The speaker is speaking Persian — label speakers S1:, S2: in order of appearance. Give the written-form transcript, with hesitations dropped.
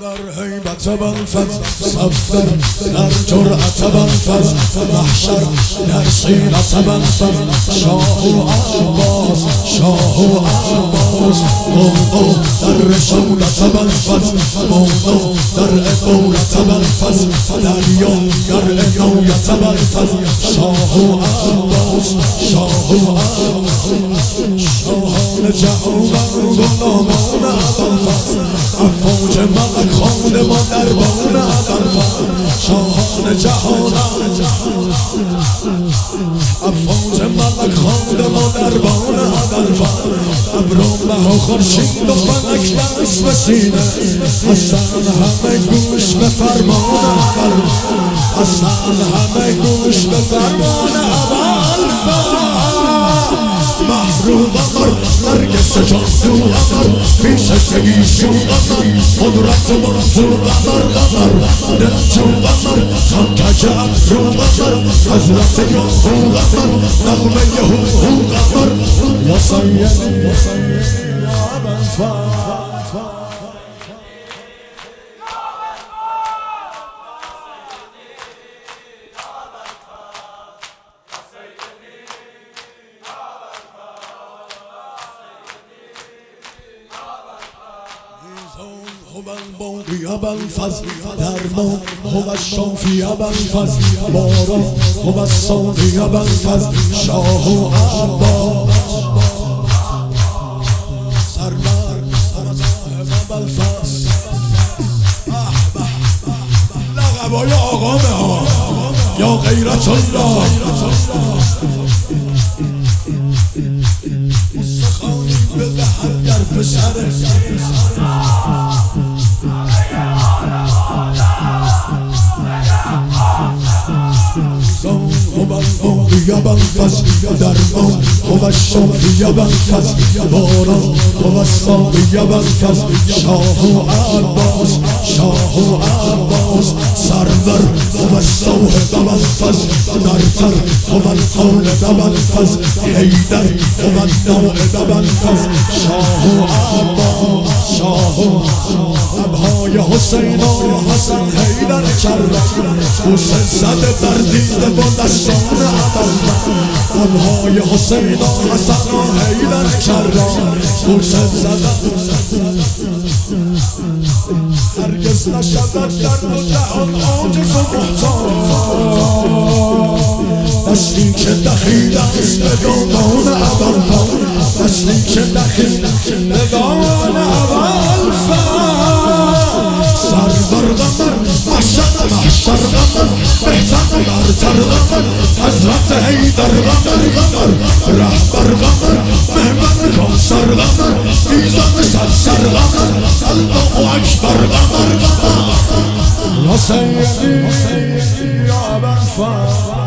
S1: در هیبت بلفظ صفدر در جرأت بلفظ محشر در سیرت بلفظ شاه و عباس شاه و عباس موضوع در رسولت بلفظ موضوع در دولت بلفظ دریا در عنایت بلفظ شاه و عباس شاه و عباس شاهان جهان غلامان ابوالفضل افواج ملک خان ما دربان ابوالفضل شاهان جهان افواج ملک خان ما دربان ابوالفضل ابرام بها خورشید و فلک دست به سینه هستند همه گوش به فرمان ابوالفضل هستند همه گوش به فرمان ابوالفضل محروم امر نرگس جادو امر پیش سگیشو امر قدرت منصور امر دلجو امر خمکج ابرو امر حضرت یهو امر نغمه یهو امر یا سیدی یا ابوالفضل هو الباقی ابوالفضل درمان هو الشافی ابوالفضل باران هو الساقی ابوالفضل شاه و عباس سرور ابوالفضل لقبای آقامه ها یا غیرت الله سخانی به دهن در پسره هو الباقی ابوالفضل درمان هو الشافی ابوالفضل باران هو الساقی ابوالفضل شاه و عباس شاه و عباس سرور هو الصاحب ابوالفضل برتر هو الخالد ابوالفضل حیدر هو النائب ابوالفضل شاه و عباس شاه و ابهای حسین و حسن حیدر کرم حسین زده بر دیده با دستان ابوالفضل ابهای حسین و حسن و حیدر کرم حسین زده هرگز نشود در دو جهان عاجز و محتاج دستی که دخیل است به دامان ابوالفضل دستی که دخیل به دامان ابوالفضل سرور قمر محشر قمر بهتر برتر قمر حضرت حیدر قمر رهبر قمر محور کوثر قمر میزان سر قمر الله اکبر قمر یا سیدی یا ابوالفضل